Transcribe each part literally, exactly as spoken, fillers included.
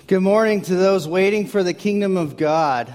Good morning to those waiting for the kingdom of God.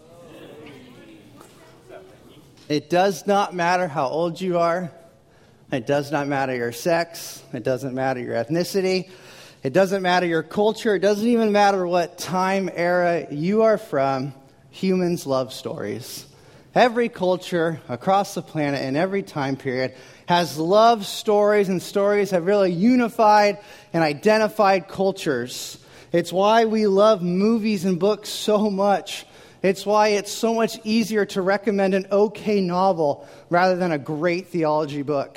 It does not matter how old you are. It does not matter your sex. It doesn't matter your ethnicity. It doesn't matter your culture. It doesn't even matter what time era you are from. Humans love stories. Every culture across the planet in every time period has love stories, and stories have really unified and identified cultures. It's why we love movies and books so much. It's why it's so much easier to recommend an okay novel rather than a great theology book.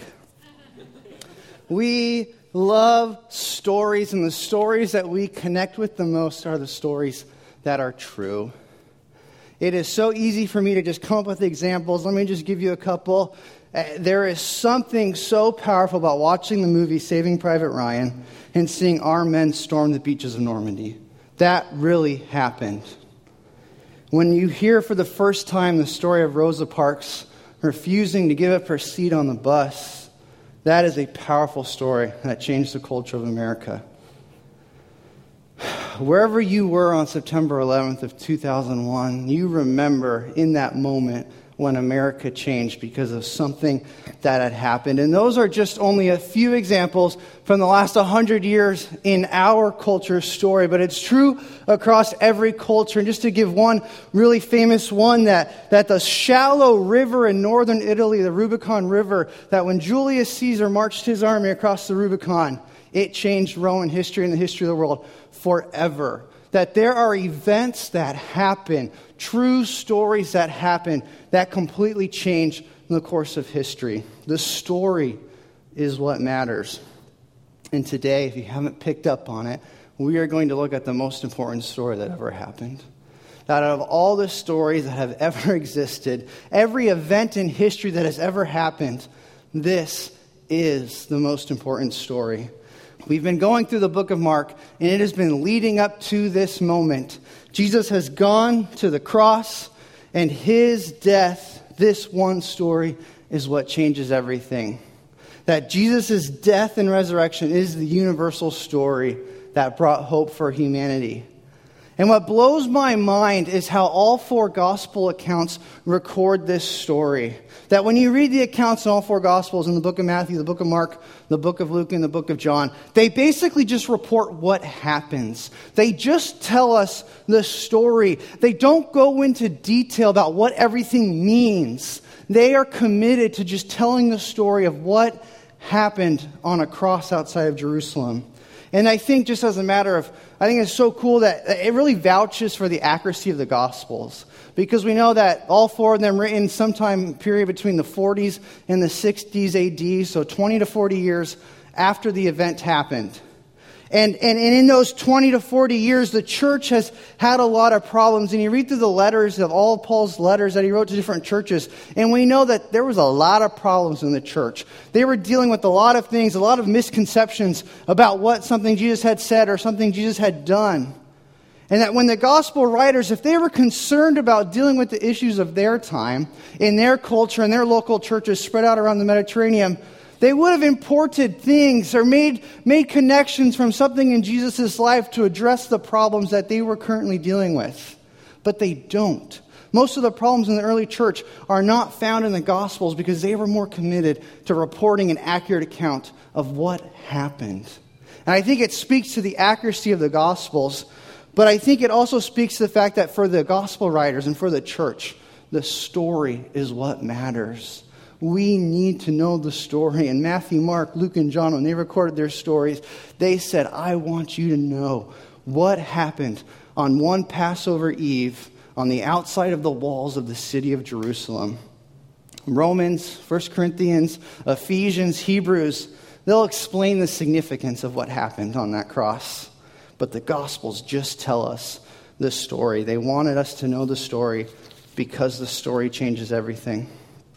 We love stories, and the stories that we connect with the most are the stories that are true. It is so easy for me to just come up with examples. Let me just give you a couple. Uh, there is something so powerful about watching the movie Saving Private Ryan and seeing our men storm the beaches of Normandy. That really happened. When you hear for the first time the story of Rosa Parks refusing to give up her seat on the bus, that is a powerful story that changed the culture of America. Wherever you were on September eleventh of two thousand one, you remember in that moment when America changed because of something that had happened. And those are just only a few examples from the last one hundred years in our culture story, but it's true across every culture. And just to give one really famous one, that, that the shallow river in northern Italy, the Rubicon River, that when Julius Caesar marched his army across the Rubicon, it changed Roman history and the history of the world forever. That there are events that happen, true stories that happen, that completely change the course of history. The story is what matters. And today, if you haven't picked up on it, we are going to look at the most important story that ever happened. That out of all the stories that have ever existed, every event in history that has ever happened, this is the most important story. We've been going through the book of Mark, and it has been leading up to this moment. Jesus has gone to the cross, and his death, this one story, is what changes everything. That Jesus' death and resurrection is the universal story that brought hope for humanity. And what blows my mind is how all four gospel accounts record this story. That when you read the accounts in all four gospels, in the book of Matthew, the book of Mark, the book of Luke, and the book of John, they basically just report what happens. They just tell us the story. They don't go into detail about what everything means. They are committed to just telling the story of what happened on a cross outside of Jerusalem. And I think just as a matter of, I think it's so cool that it really vouches for the accuracy of the Gospels. Because we know that all four of them written sometime period between the forties and the sixties A D, so twenty to forty years after the event happened. And, and, and in those twenty to forty years, the church has had a lot of problems. And you read through the letters of all of Paul's letters that he wrote to different churches, and we know that there was a lot of problems in the church. They were dealing with a lot of things, a lot of misconceptions about what something Jesus had said or something Jesus had done. And that when the gospel writers, if they were concerned about dealing with the issues of their time, in their culture, in their local churches spread out around the Mediterranean, they would have imported things or made, made connections from something in Jesus' life to address the problems that they were currently dealing with. But they don't. Most of the problems in the early church are not found in the Gospels because they were more committed to reporting an accurate account of what happened. And I think it speaks to the accuracy of the Gospels, but I think it also speaks to the fact that for the Gospel writers and for the church, the story is what matters. We need to know the story. And Matthew, Mark, Luke, and John, when they recorded their stories, they said, I want you to know what happened on one Passover Eve on the outside of the walls of the city of Jerusalem. Romans, First Corinthians, Ephesians, Hebrews, they'll explain the significance of what happened on that cross. But the Gospels just tell us the story. They wanted us to know the story because the story changes everything.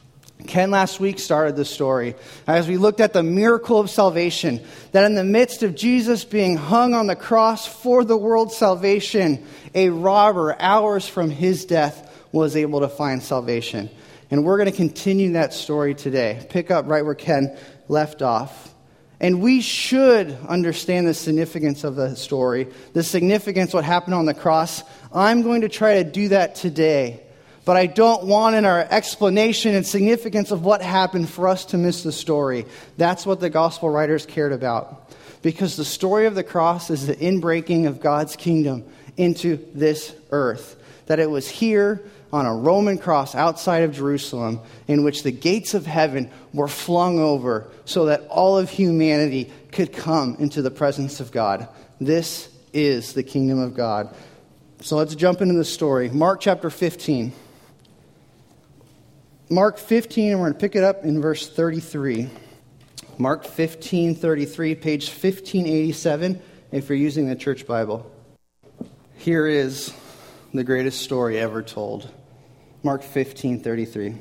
Ken last week started the story as we looked at the miracle of salvation, that in the midst of Jesus being hung on the cross for the world's salvation, a robber hours from his death was able to find salvation. And we're going to continue that story today. Pick up right where Ken left off. And we should understand the significance of the story, the significance of what happened on the cross. I'm going to try to do that today. But I don't want in our explanation and significance of what happened for us to miss the story. That's what the gospel writers cared about. Because the story of the cross is the inbreaking of God's kingdom into this earth. That it was here on a Roman cross outside of Jerusalem in which the gates of heaven were flung over so that all of humanity could come into the presence of God. This is the kingdom of God. So let's jump into the story. Mark chapter fifteen. Mark fifteen, and we're going to pick it up in verse thirty-three. Mark fifteen thirty-three, page fifteen eighty-seven, if you're using the church Bible. Here is the greatest story ever told. Mark fifteen thirty-three.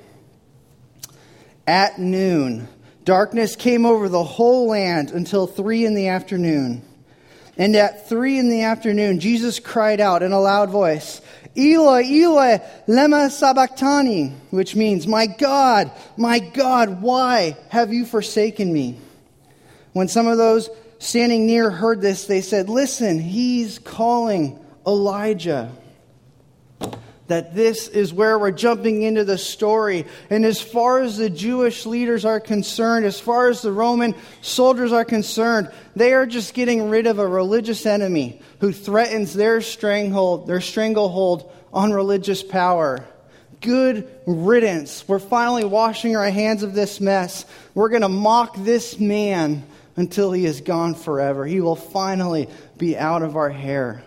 At noon, darkness came over the whole land until three in the afternoon. And at three in the afternoon, Jesus cried out in a loud voice, Eloi, Eloi, lema sabachthani, which means, My God, my God, why have you forsaken me? When some of those standing near heard this, they said, Listen, he's calling Elijah. That this is where we're jumping into the story. And as far as the Jewish leaders are concerned, as far as the Roman soldiers are concerned, they are just getting rid of a religious enemy who threatens their stranglehold, their stranglehold on religious power. Good riddance. We're finally washing our hands of this mess. We're going to mock this man until he is gone forever. He will finally be out of our hair.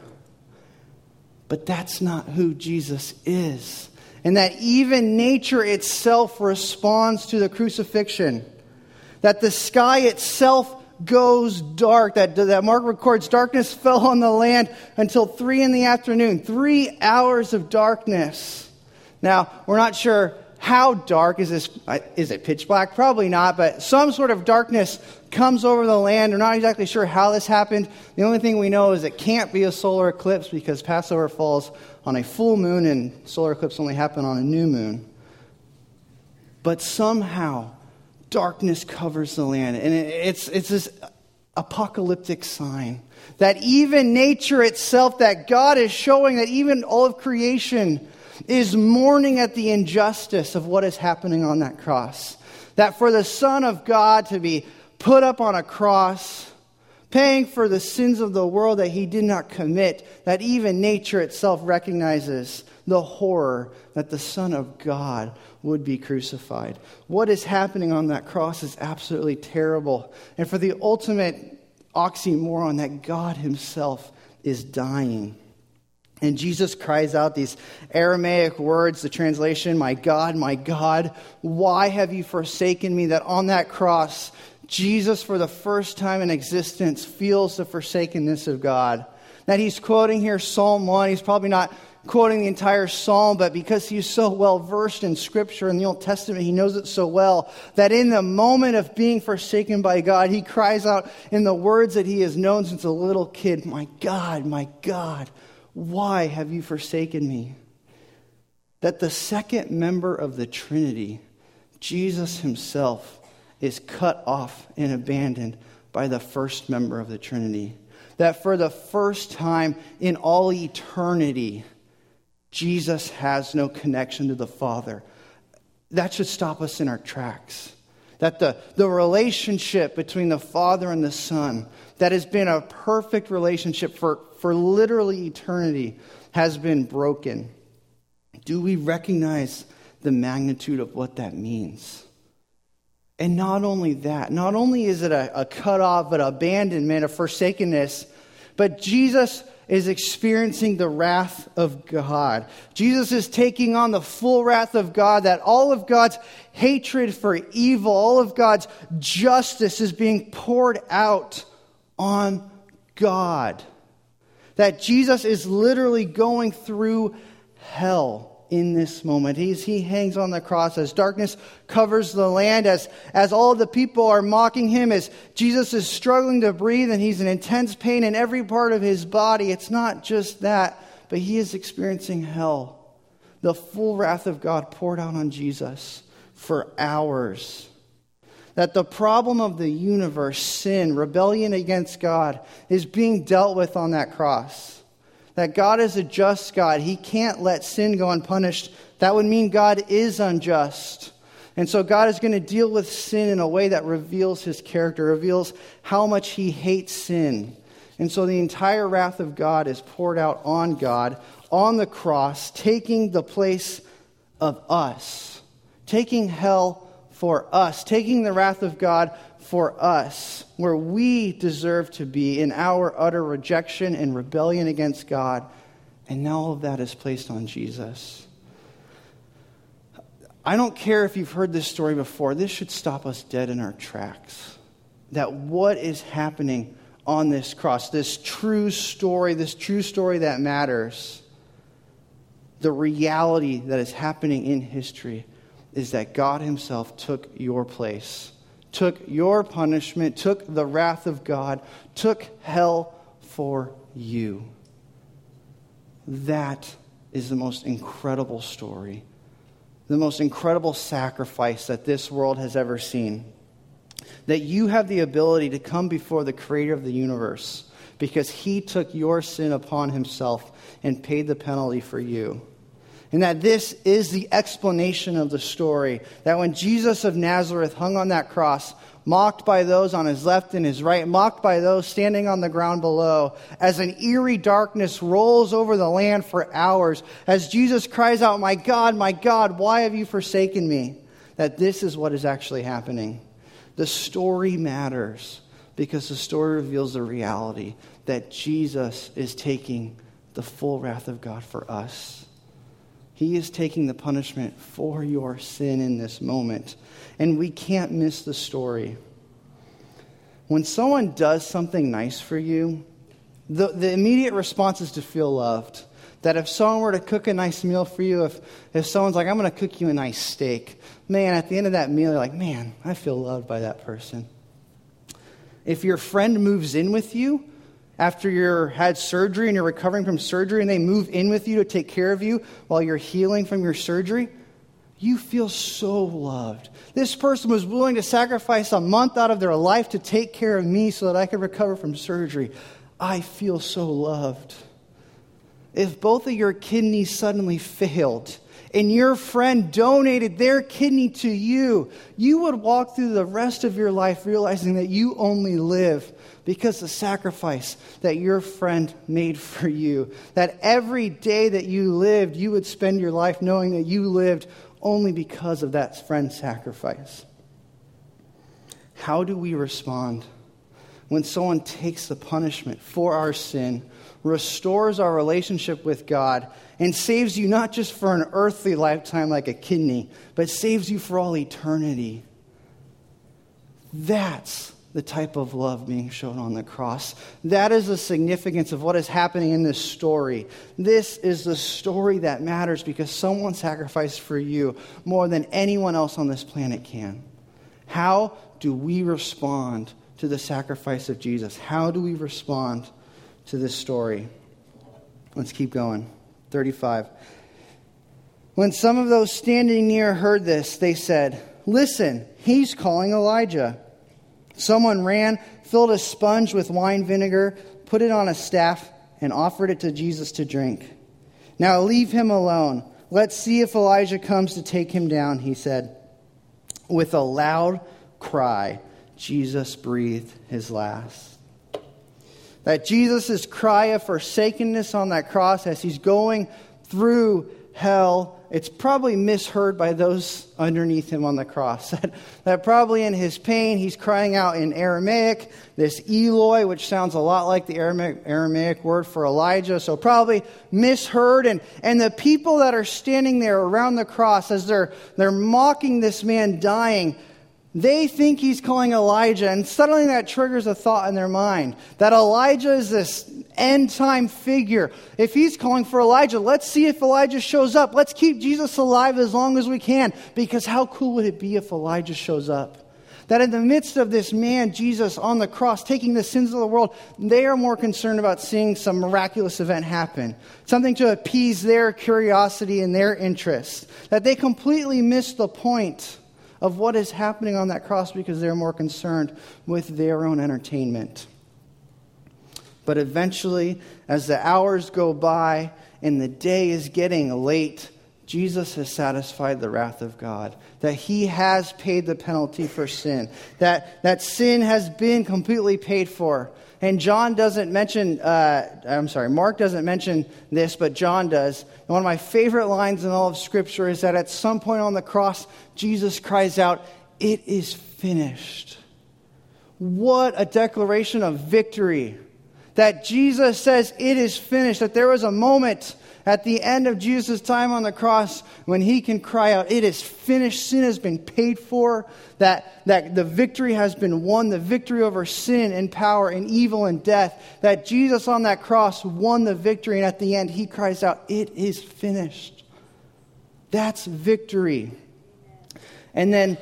But that's not who Jesus is. And that even nature itself responds to the crucifixion. That the sky itself goes dark. That, that Mark records darkness fell on the land until three in the afternoon. Three hours of darkness. Now, we're not sure how dark. Is this? Is it pitch black? Probably not. But some sort of darkness comes over the land. We're not exactly sure how this happened. The only thing we know is it can't be a solar eclipse because Passover falls on a full moon and solar eclipse only happen on a new moon. But somehow, darkness covers the land. And it's, it's this apocalyptic sign that even nature itself, that God is showing that even all of creation is mourning at the injustice of what is happening on that cross. That for the Son of God to be put up on a cross, paying for the sins of the world that he did not commit, that even nature itself recognizes the horror that the Son of God would be crucified. What is happening on that cross is absolutely terrible. And for the ultimate oxymoron that God himself is dying. And Jesus cries out these Aramaic words, the translation, My God, my God, why have you forsaken me? That on that cross, Jesus, for the first time in existence, feels the forsakenness of God. That he's quoting here Psalm one. He's probably not quoting the entire psalm, but because he's so well versed in Scripture in the Old Testament, he knows it so well, that in the moment of being forsaken by God, he cries out in the words that he has known since a little kid, My God, my God, why have you forsaken me? That the second member of the Trinity, Jesus himself, is cut off and abandoned by the first member of the Trinity. That for the first time in all eternity, Jesus has no connection to the Father. That should stop us in our tracks. That the, the relationship between the Father and the Son, that has been a perfect relationship for, for literally eternity, has been broken. Do we recognize the magnitude of what that means? And not only that, not only is it a, a cutoff, but abandonment, a forsakenness, but Jesus is experiencing the wrath of God. Jesus is taking on the full wrath of God, that all of God's hatred for evil, all of God's justice is being poured out on God. That Jesus is literally going through hell in this moment. He's, he hangs on the cross as darkness covers the land, as, as all the people are mocking him, as Jesus is struggling to breathe and he's in intense pain in every part of his body. It's not just that, but he is experiencing hell. The full wrath of God poured out on Jesus for hours. That the problem of the universe, sin, rebellion against God, is being dealt with on that cross. That God is a just God. He can't let sin go unpunished. That would mean God is unjust. And so God is going to deal with sin in a way that reveals his character, reveals how much he hates sin. And so the entire wrath of God is poured out on God on the cross, taking the place of us, taking hell for us, taking the wrath of God for us, where we deserve to be in our utter rejection and rebellion against God. And now all of that is placed on Jesus. I don't care if you've heard this story before. This should stop us dead in our tracks. That what is happening on this cross, this true story, this true story that matters, the reality that is happening in history is that God himself took your place, took your punishment, took the wrath of God, took hell for you. That is the most incredible story, the most incredible sacrifice that this world has ever seen. That you have the ability to come before the creator of the universe because he took your sin upon himself and paid the penalty for you. And that this is the explanation of the story. That when Jesus of Nazareth hung on that cross, mocked by those on his left and his right, mocked by those standing on the ground below, as an eerie darkness rolls over the land for hours, as Jesus cries out, "My God, my God, why have you forsaken me?" That this is what is actually happening. The story matters because the story reveals the reality that Jesus is taking the full wrath of God for us. He is taking the punishment for your sin in this moment. And we can't miss the story. When someone does something nice for you, the, the immediate response is to feel loved. That if someone were to cook a nice meal for you, if, if someone's like, "I'm going to cook you a nice steak," man, at the end of that meal, you're like, "Man, I feel loved by that person." If your friend moves in with you after you're had surgery and you're recovering from surgery and they move in with you to take care of you while you're healing from your surgery, you feel so loved. This person was willing to sacrifice a month out of their life to take care of me so that I could recover from surgery. I feel so loved. If both of your kidneys suddenly failed and your friend donated their kidney to you, you would walk through the rest of your life realizing that you only live because the sacrifice that your friend made for you. That every day that you lived, you would spend your life knowing that you lived only because of that friend's sacrifice. How do we respond when someone takes the punishment for our sin, restores our relationship with God, and saves you not just for an earthly lifetime like a kidney, but saves you for all eternity? That's the type of love being shown on the cross. That is the significance of what is happening in this story. This is the story that matters because someone sacrificed for you more than anyone else on this planet can. How do we respond to the sacrifice of Jesus? How do we respond to this story? Let's keep going. thirty-five. When some of those standing near heard this, they said, "Listen, he's calling Elijah." Someone ran, filled a sponge with wine vinegar, put it on a staff, and offered it to Jesus to drink. "Now leave him alone. Let's see if Elijah comes to take him down," he said. With a loud cry, Jesus breathed his last. That Jesus' cry of forsakenness on that cross as he's going through hell, it's probably misheard by those underneath him on the cross. That, that probably in his pain, he's crying out in Aramaic, this Eloi, which sounds a lot like the Aramaic, Aramaic word for Elijah. So probably misheard. And, and the people that are standing there around the cross as they're, they're mocking this man dying, they think he's calling Elijah, and suddenly that triggers a thought in their mind that Elijah is this end-time figure. If he's calling for Elijah, let's see if Elijah shows up. Let's keep Jesus alive as long as we can, because how cool would it be if Elijah shows up? That in the midst of this man, Jesus, on the cross, taking the sins of the world, they are more concerned about seeing some miraculous event happen, something to appease their curiosity and their interest, that they completely miss the point of what is happening on that cross because they're more concerned with their own entertainment. But eventually, as the hours go by and the day is getting late, Jesus has satisfied the wrath of God, that he has paid the penalty for sin, that, that sin has been completely paid for. And John doesn't mention, uh, I'm sorry, Mark doesn't mention this, but John does. And one of my favorite lines in all of Scripture is that at some point on the cross, Jesus cries out, "It is finished." What a declaration of victory. That Jesus says, "It is finished." That there was a moment at the end of Jesus' time on the cross when he can cry out, "It is finished." Sin has been paid for. That, that the victory has been won. The victory over sin and power and evil and death. That Jesus on that cross won the victory. And at the end he cries out, "It is finished." That's victory. And then,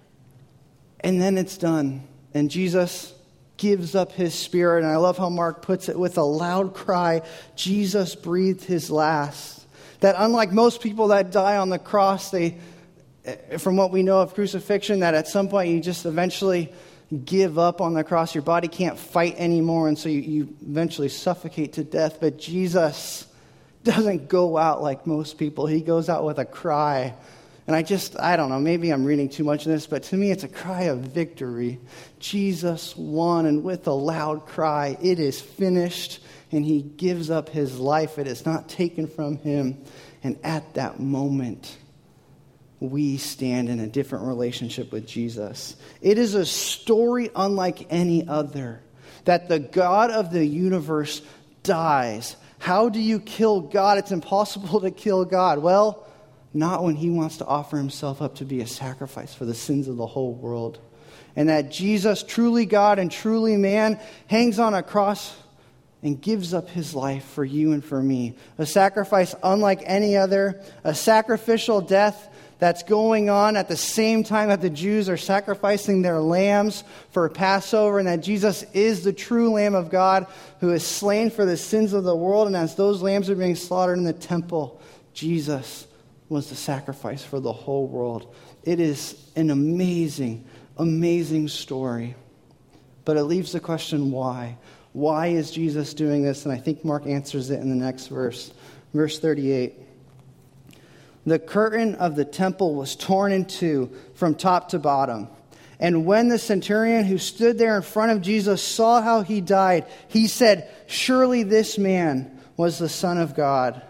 and then it's done. And Jesus gives up his spirit. And I love how Mark puts it, with a loud cry, Jesus breathed his last. That unlike most people that die on the cross, they, from what we know of crucifixion, that at some point you just eventually give up on the cross. Your body can't fight anymore, and so you, you eventually suffocate to death. But Jesus doesn't go out like most people. He goes out with a cry. And I just, I don't know, maybe I'm reading too much of this, but to me it's a cry of victory. Jesus won, and with a loud cry, "It is finished," and he gives up his life. It is not taken from him. And at that moment, we stand in a different relationship with Jesus. It is a story unlike any other, that the God of the universe dies. How do you kill God? It's impossible to kill God. Well, not when he wants to offer himself up to be a sacrifice for the sins of the whole world. And that Jesus, truly God and truly man, hangs on a cross and gives up his life for you and for me. A sacrifice unlike any other. A sacrificial death that's going on at the same time that the Jews are sacrificing their lambs for Passover. And that Jesus is the true Lamb of God who is slain for the sins of the world. And as those lambs are being slaughtered in the temple, Jesus was the sacrifice for the whole world. It is an amazing, amazing story. But it leaves the question, why? Why is Jesus doing this? And I think Mark answers it in the next verse. Verse thirty-eight. The curtain of the temple was torn in two from top to bottom. And when the centurion who stood there in front of Jesus saw how he died, he said, "Surely this man was the Son of God."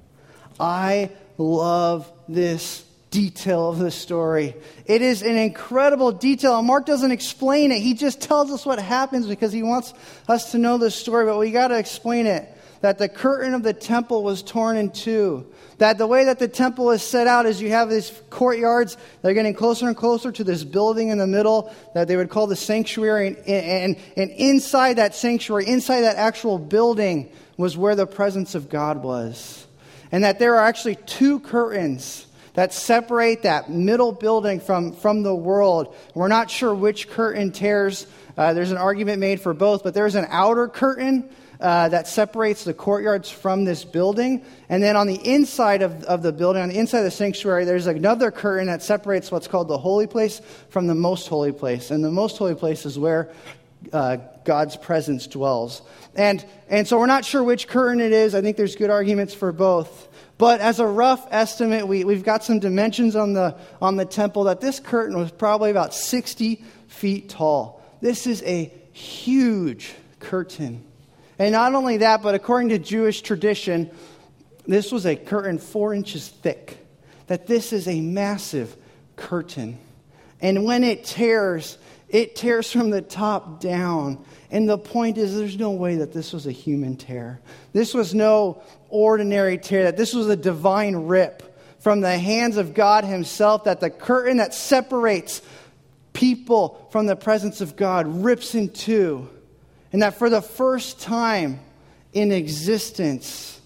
I love this detail of the story. It is an incredible detail. And Mark doesn't explain it. He just tells us what happens because he wants us to know the story. But we got to explain it. That the curtain of the temple was torn in two. That the way that the temple is set out is you have these courtyards. They're getting closer and closer to this building in the middle that they would call the sanctuary. And, and, and inside that sanctuary, inside that actual building, was where the presence of God was. And that there are actually two curtains that separate that middle building from, from the world. We're not sure which curtain tears. Uh, there's an argument made for both, but there's an outer curtain uh, that separates the courtyards from this building. And then on the inside of, of the building, on the inside of the sanctuary, there's another curtain that separates what's called the holy place from the most holy place. And the most holy place is where uh, God's presence dwells. And and so we're not sure which curtain it is. I think there's good arguments for both. But as a rough estimate, we, we've got some dimensions on the on the temple that this curtain was probably about sixty feet tall. This is a huge curtain. And not only that, but according to Jewish tradition, this was a curtain four inches thick. That this is a massive curtain. And when it tears, it tears from the top down. And the point is, there's no way that this was a human tear. This was no ordinary tear. That this was a divine rip from the hands of God himself. That the curtain that separates people from the presence of God rips in two. And that for the first time in existence,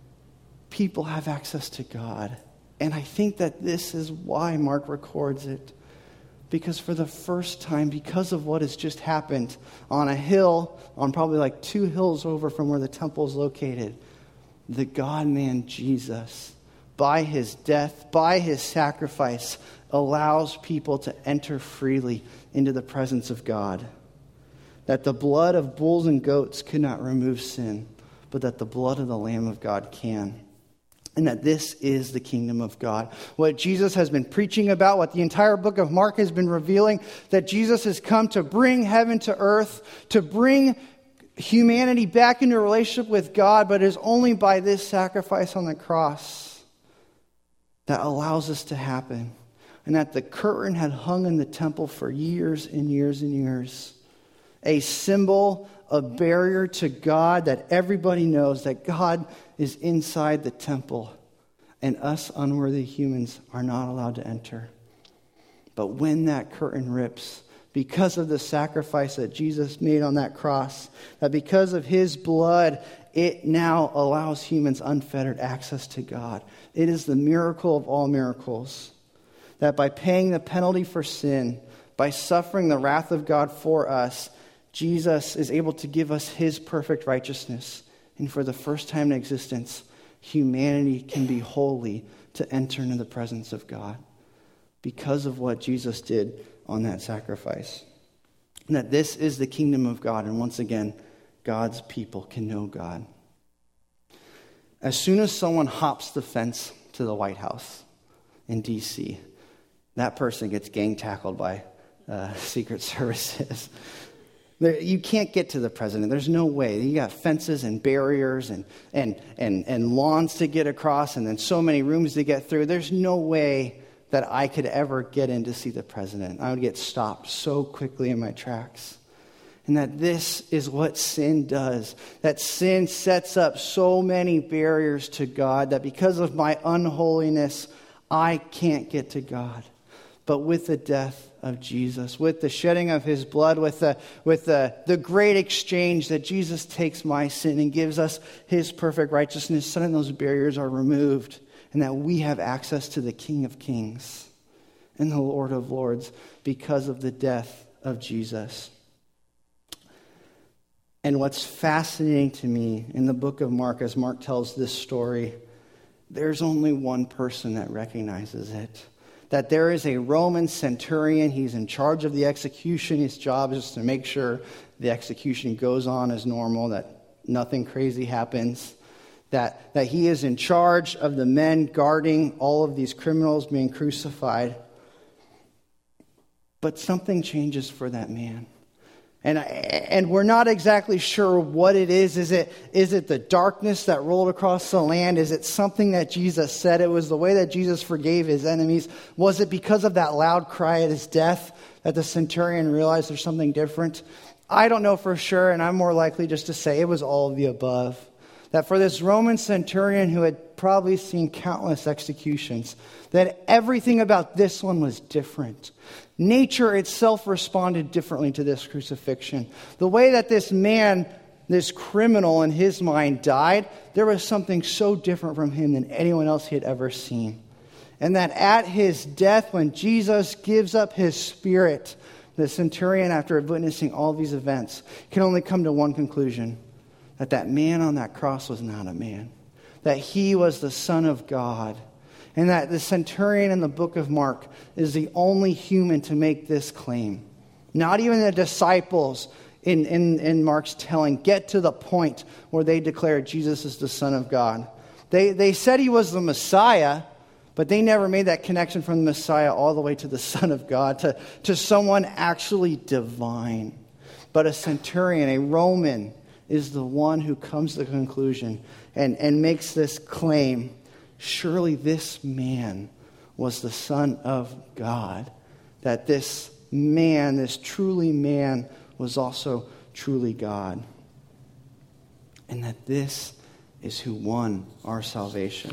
people have access to God. And I think that this is why Mark records it. Because for the first time, because of what has just happened on a hill, on probably like two hills over from where the temple is located, the God-man Jesus, by his death, by his sacrifice, allows people to enter freely into the presence of God. That the blood of bulls and goats could not remove sin, but that the blood of the Lamb of God can. And that this is the kingdom of God. What Jesus has been preaching about, what the entire book of Mark has been revealing, that Jesus has come to bring heaven to earth, to bring humanity back into a relationship with God, but it is only by this sacrifice on the cross that allows this to happen. And that the curtain had hung in the temple for years and years and years. A symbol, a barrier to God that everybody knows that God is inside the temple and us unworthy humans are not allowed to enter. But when that curtain rips, because of the sacrifice that Jesus made on that cross, that because of his blood, it now allows humans unfettered access to God. It is the miracle of all miracles. That by paying the penalty for sin, by suffering the wrath of God for us, Jesus is able to give us his perfect righteousness. And for the first time in existence, humanity can be holy to enter into the presence of God because of what Jesus did on that sacrifice. And that this is the kingdom of God. And once again, God's people can know God. As soon as someone hops the fence to the White House in D C, that person gets gang tackled by uh, Secret Services. There, you can't get to the president. There's no way. You got fences and barriers and, and, and, and lawns to get across and then so many rooms to get through. There's no way that I could ever get in to see the president. I would get stopped so quickly in my tracks. And that this is what sin does. That sin sets up so many barriers to God that because of my unholiness, I can't get to God. But with the death of Jesus, with the shedding of his blood, with the with the, the great exchange that Jesus takes my sin and gives us his perfect righteousness, suddenly those barriers are removed, and that we have access to the King of Kings and the Lord of Lords because of the death of Jesus. And what's fascinating to me in the book of Mark, as Mark tells this story, there's only one person that recognizes it. That there is a Roman centurion. He's in charge of the execution. His job is to make sure the execution goes on as normal, that nothing crazy happens. That, that he is in charge of the men guarding all of these criminals being crucified. But something changes for that man. And and we're not exactly sure what it is. Is it is it the darkness that rolled across the land? Is it something that Jesus said? It was the way that Jesus forgave his enemies. Was it because of that loud cry at his death that the centurion realized there's something different? I don't know for sure, and I'm more likely just to say it was all of the above. That for this Roman centurion who had probably seen countless executions, that everything about this one was different. Nature itself responded differently to this crucifixion. The way that this man, this criminal in his mind died, there was something so different from him than anyone else he had ever seen. And that at his death, when Jesus gives up his spirit, the centurion, after witnessing all these events, can only come to one conclusion: that that man on that cross was not a man. That he was the Son of God. And that the centurion in the book of Mark is the only human to make this claim. Not even the disciples in, in, in Mark's telling get to the point where they declare Jesus is the Son of God. They, they said he was the Messiah, but they never made that connection from the Messiah all the way to the Son of God, to, to someone actually divine. But a centurion, a Roman, is the one who comes to the conclusion and, and makes this claim. Surely this man was the Son of God. That this man, this truly man, was also truly God. And that this is who won our salvation.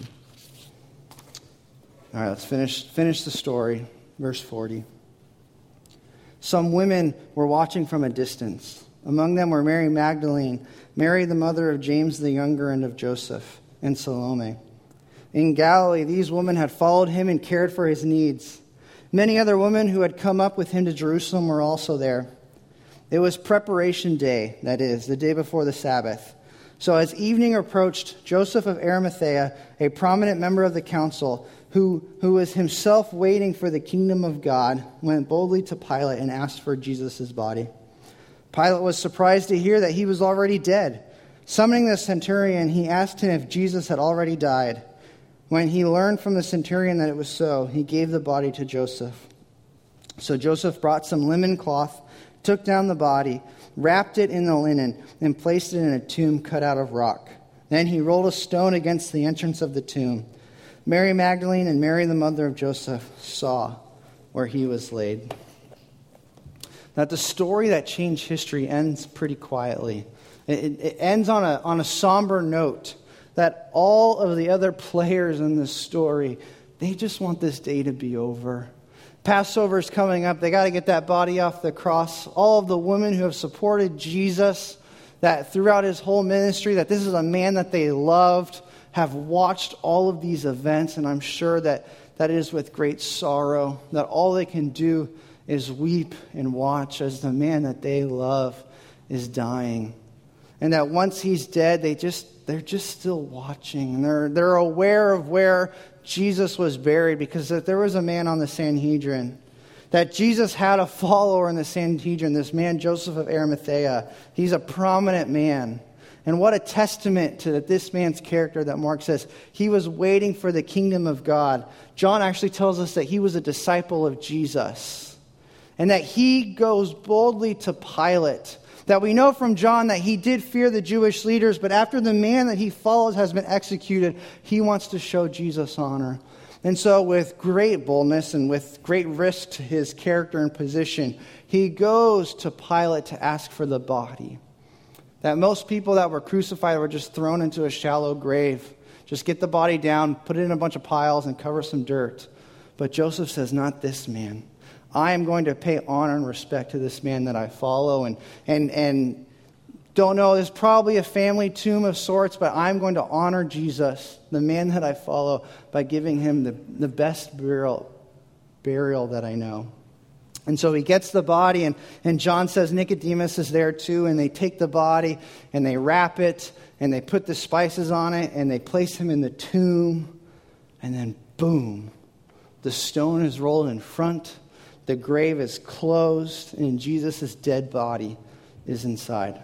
All right, let's finish, finish the story. Verse forty. Some women were watching from a distance. Among them were Mary Magdalene, Mary the mother of James the younger and of Joseph, and Salome. In Galilee, these women had followed him and cared for his needs. Many other women who had come up with him to Jerusalem were also there. It was preparation day, that is, the day before the Sabbath. So as evening approached, Joseph of Arimathea, a prominent member of the council, who, who was himself waiting for the kingdom of God, went boldly to Pilate and asked for Jesus' body. Pilate was surprised to hear that he was already dead. Summoning the centurion, he asked him if Jesus had already died. When he learned from the centurion that it was so, he gave the body to Joseph. So Joseph brought some linen cloth, took down the body, wrapped it in the linen, and placed it in a tomb cut out of rock. Then he rolled a stone against the entrance of the tomb. Mary Magdalene and Mary, the mother of Joseph, saw where he was laid. That the story that changed history ends pretty quietly. It, it ends on a, on a somber note that all of the other players in this story, they just want this day to be over. Passover's coming up. They got to get that body off the cross. All of the women who have supported Jesus, that throughout his whole ministry, that this is a man that they loved, have watched all of these events, and I'm sure that that is with great sorrow, that all they can do is weep and watch as the man that they love is dying. And that once he's dead, they just they're just still watching. And they're they're aware of where Jesus was buried, because that there was a man on the Sanhedrin. That Jesus had a follower in the Sanhedrin, this man Joseph of Arimathea. He's a prominent man. And what a testament to this man's character that Mark says he was waiting for the kingdom of God. John actually tells us that he was a disciple of Jesus. And that he goes boldly to Pilate. That we know from John that he did fear the Jewish leaders, but after the man that he follows has been executed, he wants to show Jesus honor. And so with great boldness and with great risk to his character and position, he goes to Pilate to ask for the body. That most people that were crucified were just thrown into a shallow grave. Just get the body down, put it in a bunch of piles, and cover some dirt. But Joseph says, not this man. I am going to pay honor and respect to this man that I follow. And, and, and don't know, there's probably a family tomb of sorts, but I'm going to honor Jesus, the man that I follow, by giving him the, the best burial, burial that I know. And so he gets the body, and, and John says Nicodemus is there too, and they take the body, and they wrap it, and they put the spices on it, and they place him in the tomb, and then boom, the stone is rolled in front, the grave is closed, and Jesus' dead body is inside.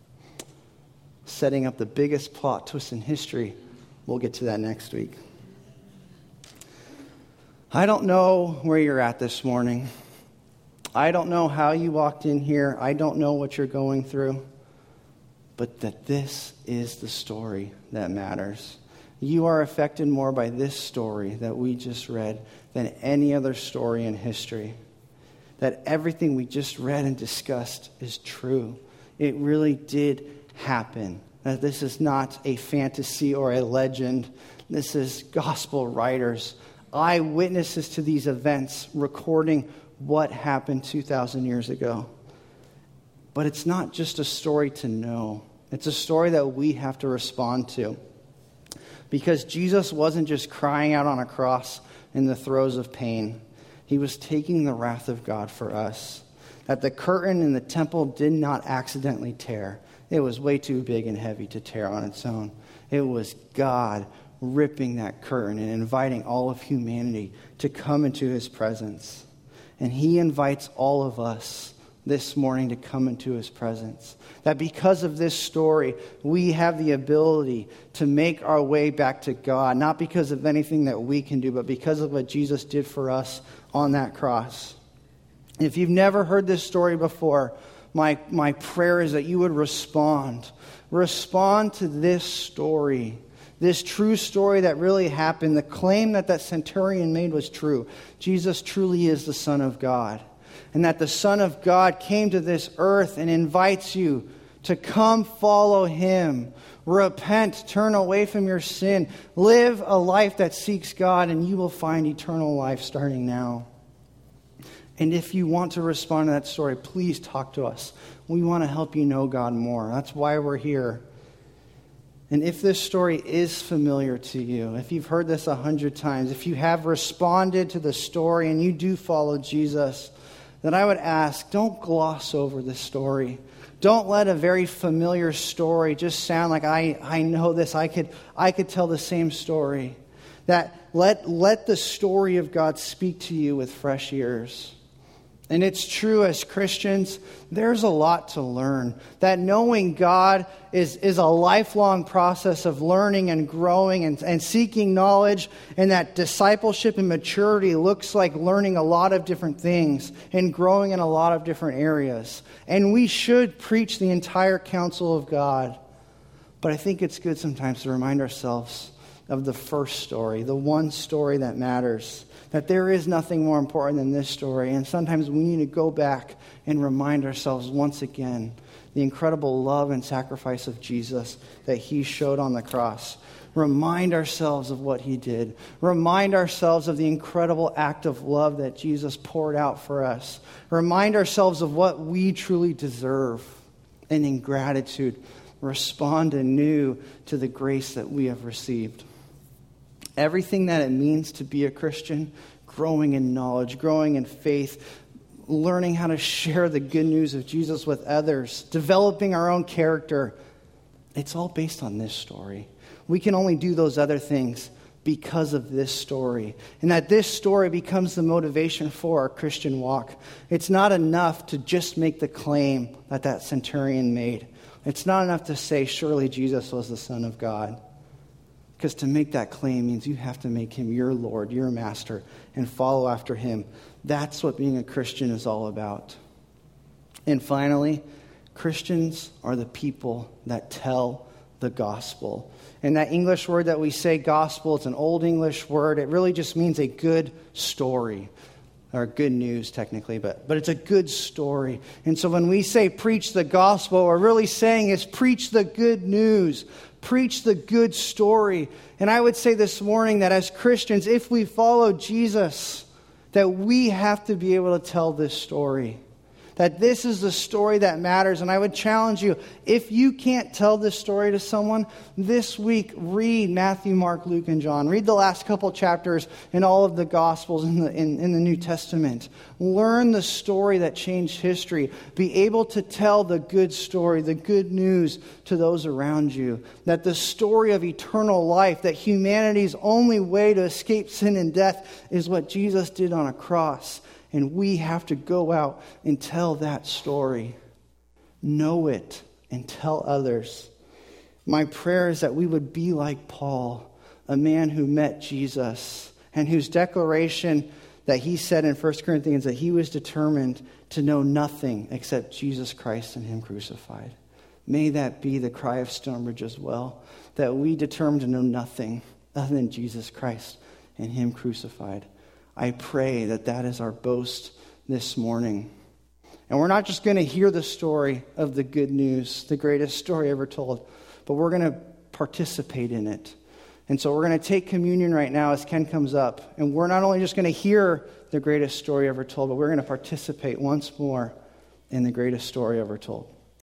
Setting up the biggest plot twist in history. We'll get to that next week. I don't know where you're at this morning. I don't know how you walked in here. I don't know what you're going through. But that this is the story that matters. You are affected more by this story that we just read than any other story in history. That everything we just read and discussed is true. It really did happen. That this is not a fantasy or a legend. This is gospel writers, eyewitnesses to these events, recording what happened two thousand years ago. But it's not just a story to know. It's a story that we have to respond to. Because Jesus wasn't just crying out on a cross in the throes of pain. He was taking the wrath of God for us. That the curtain in the temple did not accidentally tear. It was way too big and heavy to tear on its own. It was God ripping that curtain and inviting all of humanity to come into his presence. And he invites all of us this morning to come into his presence. That because of this story, we have the ability to make our way back to God, not because of anything that we can do, but because of what Jesus did for us on that cross. If you've never heard this story before, my, my prayer is that you would respond. Respond to this story. This true story that really happened. The claim that that centurion made was true. Jesus truly is the Son of God. And that the Son of God came to this earth and invites you to come follow him. Repent, turn away from your sin. Live a life that seeks God, and you will find eternal life starting now. And if you want to respond to that story, please talk to us. We want to help you know God more. That's why we're here. And if this story is familiar to you, if you've heard this a hundred times, if you have responded to the story and you do follow Jesus, then I would ask, don't gloss over this story. Don't let a very familiar story just sound like I, I know this. I could I could tell the same story. That let, let the story of God speak to you with fresh ears. And it's true as Christians, there's a lot to learn. That knowing God is, is a lifelong process of learning and growing and, and seeking knowledge. And that discipleship and maturity looks like learning a lot of different things and growing in a lot of different areas. And we should preach the entire counsel of God. But I think it's good sometimes to remind ourselves of the first story, the one story that matters. That there is nothing more important than this story. And sometimes we need to go back and remind ourselves once again the incredible love and sacrifice of Jesus that he showed on the cross. Remind ourselves of what he did. Remind ourselves of the incredible act of love that Jesus poured out for us. Remind ourselves of what we truly deserve. And in gratitude, respond anew to the grace that we have received. Everything that it means to be a Christian, growing in knowledge, growing in faith, learning how to share the good news of Jesus with others, developing our own character, it's all based on this story. We can only do those other things because of this story. And that this story becomes the motivation for our Christian walk. It's not enough to just make the claim that that centurion made. It's not enough to say, surely Jesus was the Son of God. Because to make that claim means you have to make him your Lord, your master, and follow after him. That's what being a Christian is all about. And finally, Christians are the people that tell the gospel. And that English word that we say gospel, it's an old English word. It really just means a good story. Or good news, technically, but, but it's a good story. And so when we say preach the gospel, what we're really saying is preach the good news. Preach the good story. And I would say this morning that as Christians, if we follow Jesus, that we have to be able to tell this story. That this is the story that matters. And I would challenge you, if you can't tell this story to someone, this week read Matthew, Mark, Luke, and John. Read the last couple chapters in all of the Gospels in the, in, in the New Testament. Learn the story that changed history. Be able to tell the good story, the good news to those around you. That the story of eternal life, that humanity's only way to escape sin and death is what Jesus did on a cross. And we have to go out and tell that story. Know it and tell others. My prayer is that we would be like Paul, a man who met Jesus and whose declaration that he said in First Corinthians that he was determined to know nothing except Jesus Christ and him crucified. May that be the cry of Stonebridge as well, that we determine to know nothing other than Jesus Christ and him crucified. I pray that that is our boast this morning. And we're not just going to hear the story of the good news, the greatest story ever told, but we're going to participate in it. And so we're going to take communion right now as Ken comes up. And we're not only just going to hear the greatest story ever told, but we're going to participate once more in the greatest story ever told.